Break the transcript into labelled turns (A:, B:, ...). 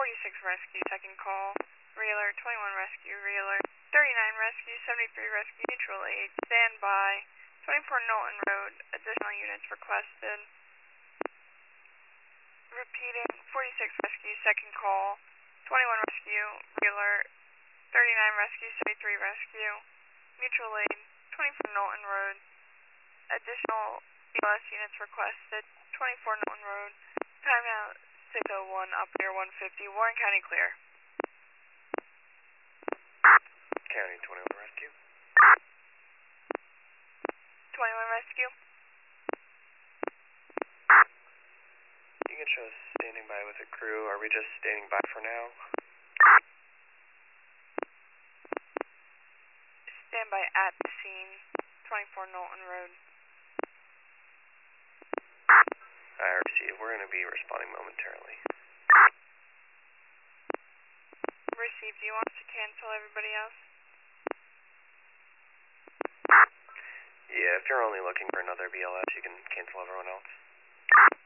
A: 46 rescue, second call. Realer, 21 rescue, Realer, 39 rescue, 73 rescue, neutral aid, standby, 24 Knowlton Road, additional units requested. Repeating, 46 rescue, second call, 21 rescue, Realer, 39 rescue, 73 rescue, mutual aid, 24 Knowlton Road, additional BLS units requested, 24 Knowlton Road, timeout 601, operator 150, Warren County clear.
B: County 21 rescue.
A: 21 rescue.
B: You can show us standing by with a crew. Are we just standing by for now?
A: Standby at the scene, 24 Knowlton Road.
B: I receive. We're going to be responding momentarily.
A: Received. Do you want us to cancel everybody else?
B: Yeah, if you're only looking for another BLS, you can cancel everyone else.